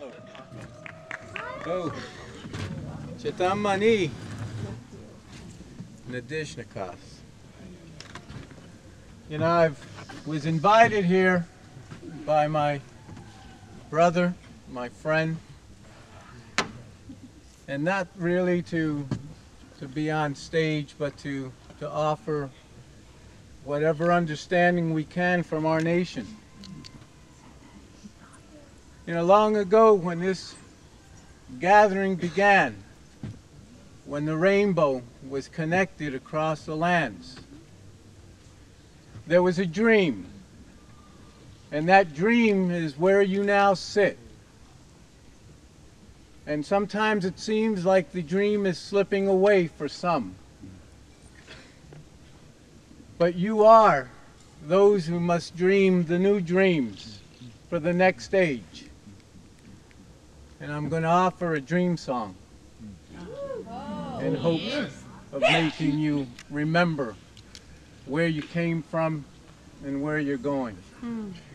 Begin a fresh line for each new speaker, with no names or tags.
Oh, Chitamani Nadishnikas. You know, I was invited here by my brother, my friend, and not really to be on stage, but to offer whatever understanding we can from our nation. You know, long ago when this gathering began, when the rainbow was connected across the lands, there was a dream, and that dream is where you now sit. And sometimes it seems like the dream is slipping away for some. But you are those who must dream the new dreams for the next stage. And I'm going to offer a dream song in hopes of making you remember where you came from and where you're going.